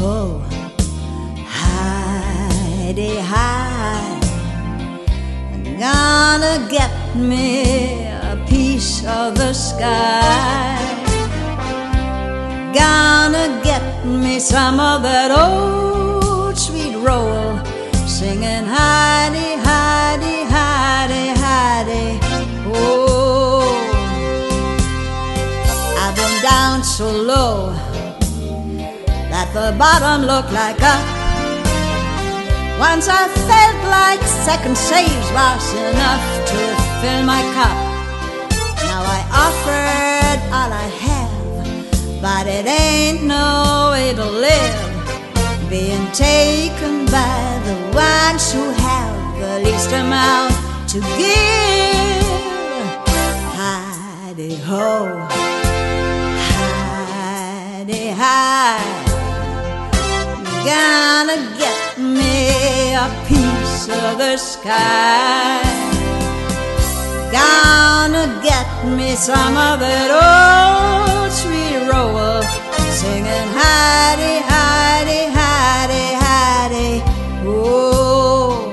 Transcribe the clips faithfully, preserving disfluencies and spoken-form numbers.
ho, hi-de-hi. I'm gonna get me a piece of the sky. Gonna get me some of that old sweet roll, singing hi-de, hi-de, hi-de, hi-de, oh. I've been down so low that the bottom looked like up. Once I felt like second saves was enough to fill my cup. Now I offered all I have, but it ain't no way to live, being taken by the ones who have the least amount to give. Hi-de-ho, hi-de-hi. Gonna get me a piece of the sky. Gonna get me some of that old sweet roll, singing hi-de, hi-de, hi-de, hi-de, oh.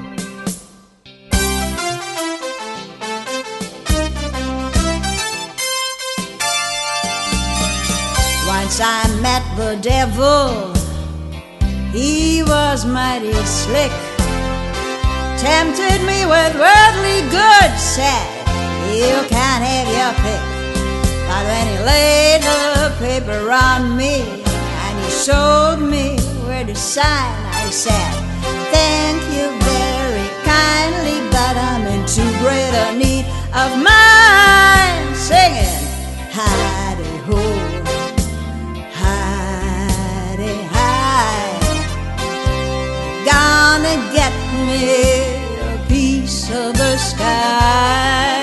Once I met the devil, he was mighty slick, tempted me with worldly goods, said, you can't have your pick. But when he laid the paper on me and he showed me where to sign, I said, thank you very kindly, but I'm in too great a need of mine. Singing hi-de-ho, hi-de-hi. Gonna get me a piece of the sky.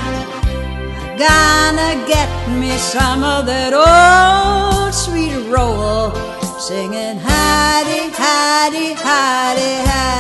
Gonna get me some of that old sweet roll, singing hi-de, hi-de, hi-de, hi-de.